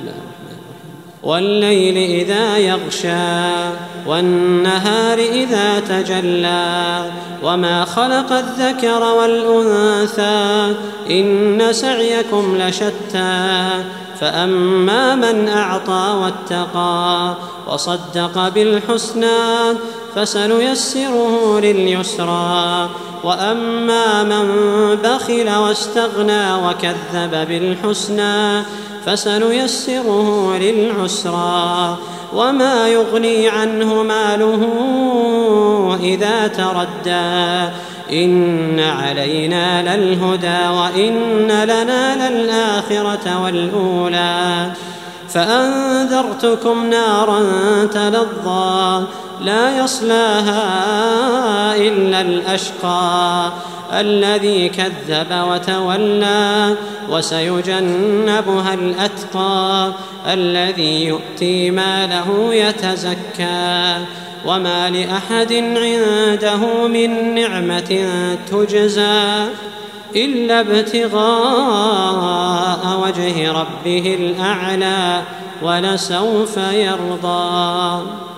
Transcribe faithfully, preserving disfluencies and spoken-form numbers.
والليل إذا يغشى والنهار إذا تجلى وما خلق الذكر والأنثى إن سعيكم لشتى فأما من أعطى واتقى وصدق بالحسنى فسنيسره لليسرى وأما من بخل واستغنى وكذب بالحسنى فسنيسره للعسرى وما يغني عنه ماله إذا تردى إن علينا للهدى وإن لنا للآخرة والأولى فأنذرتكم نارا تلظى لا يصلاها إلا الأشقى الذي كذب وتولى وسيجنبها الأتقى الذي يؤتي ماله يتزكى وما لأحد عنده من نعمة تجزى إلا ابتغاء وجه ربه الأعلى ولسوف يرضى.